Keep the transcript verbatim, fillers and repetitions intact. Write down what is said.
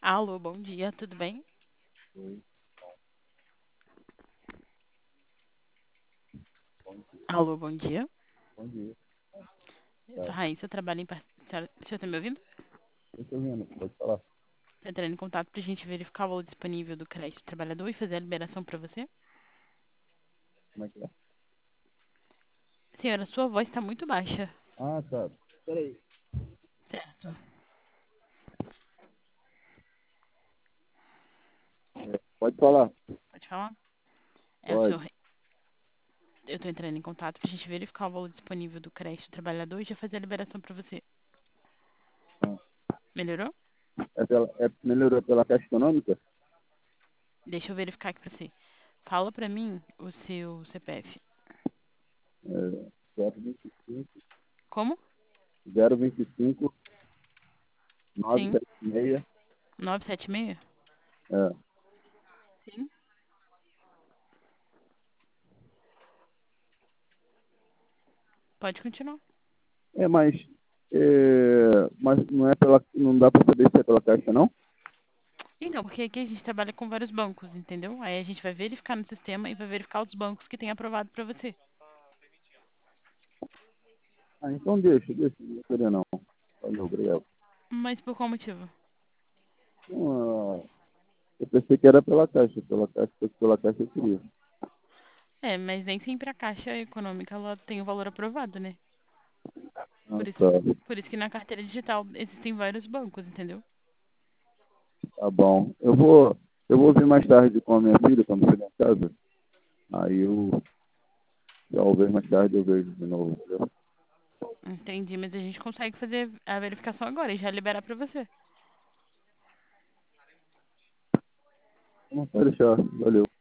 Alô, bom dia, tudo bem? Oi, bom dia. Alô, bom dia. Bom dia. Eu sou Tá. a Raíssa, eu trabalho em... par- Senhora- O senhor tá me ouvindo? Eu tô vendo, pode falar. Tô entrando em contato pra gente verificar o valor disponível do crédito do trabalhador e fazer a liberação pra você. Como é que é? Senhora, sua voz tá muito baixa. Ah, tá. Peraí. Certo. Pode falar. Pode falar? É o Pode. senhor... Eu tô entrando em contato pra gente verificar o valor disponível do crédito do trabalhador e já fazer a liberação pra você. Ah, Melhorou? É pela, é, melhorou pela Caixa Econômica? Deixa eu verificar aqui pra você. Fala pra mim o seu C P F. É, zero vinte e cinco, Como? zero vinte e cinco, nove Sim. sete seis. Nove sete seis. É, Sim. Pode continuar. é mas, é, mas não é pela, não dá para saber se é pela Caixa, não? Então, porque aqui a gente trabalha com vários bancos, entendeu? Aí a gente vai verificar no sistema e vai verificar os bancos que tem aprovado pra você. Ah, então deixa, deixa, não vou querer não. Valeu, obrigado. Mas por qual motivo? Não, ah, eu pensei que era pela Caixa, pela Caixa, se fosse pela Caixa eu queria. É, mas nem sempre a Caixa Econômica ela tem o valor aprovado, né? Ah, Por isso, tá. por isso que na carteira digital existem vários bancos, entendeu? Tá bom. Eu vou, eu vou vir mais tarde com a minha filha quando chegar em casa. Aí eu, talvez mais tarde eu vejo de novo. Entendeu? Entendi, mas a gente consegue fazer a verificação agora e já liberar pra você. Não pode deixar. Valeu.